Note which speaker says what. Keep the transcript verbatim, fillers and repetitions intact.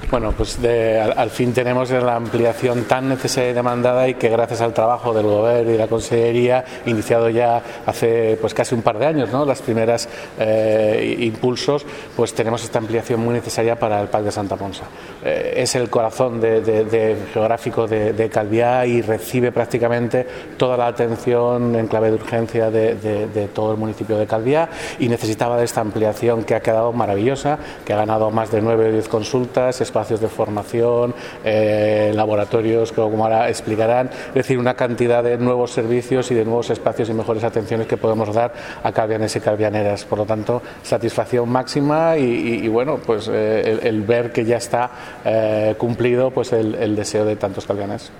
Speaker 1: Bueno, pues de, al, al fin tenemos la ampliación tan necesaria y demandada, y que gracias al trabajo del Gobierno y la Consellería, iniciado ya hace pues casi un par de años, ¿no?, las primeras eh, impulsos, pues tenemos esta ampliación muy necesaria para el Parc de Santa Ponsa. Eh, es el corazón de, de, de geográfico de, de Calviá, y recibe prácticamente toda la atención en clave de urgencia de, de, de todo el municipio de Calviá, y necesitaba de esta ampliación que ha quedado maravillosa, que ha ganado más de nueve o diez consultas, espacios de formación, eh, laboratorios, que como ahora explicarán, es decir, una cantidad de nuevos servicios y de nuevos espacios y mejores atenciones que podemos dar a calvianes y calvianeras. Por lo tanto, satisfacción máxima, y, y, y bueno, pues eh, el, el ver que ya está eh, cumplido pues el, el deseo de tantos calvianes.